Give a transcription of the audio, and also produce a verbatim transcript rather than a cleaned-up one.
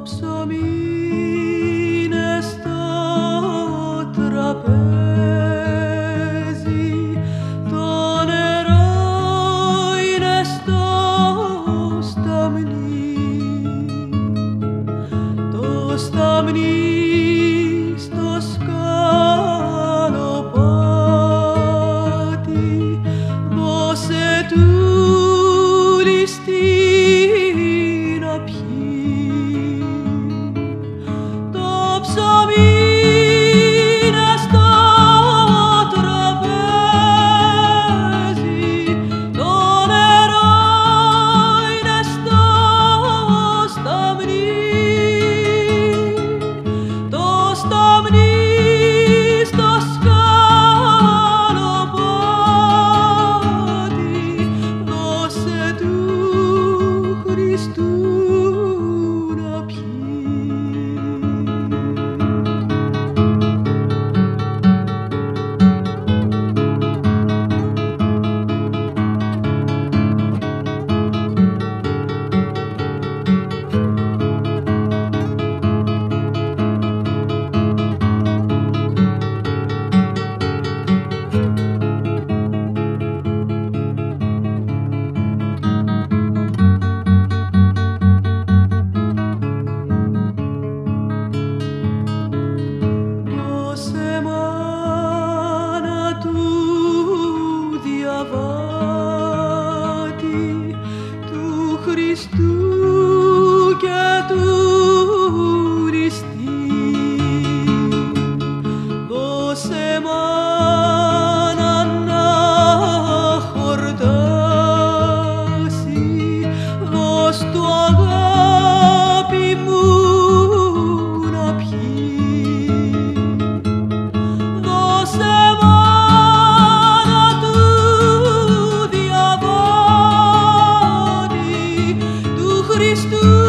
ψωμί είναι στο τραπέζι, το νερό είναι στο σταμνί, το σταμνί στο σκαλοπάτι, δώσε του ληστή να πιει. Το ψωμί είναι στο τραπέζι, το νερό είναι στο σταμνί, το σταμνί στο σκαλοπάτι, δώσε του Χριστού να πιει. Δώσε μάνα του διαβάτη, του Χριστού και του ληστή. Δώσε μάνα να χορτάσει, δώσ' του αγάπη μου να πιει. Δώσε μάνα του διαβάτη, του Χριστού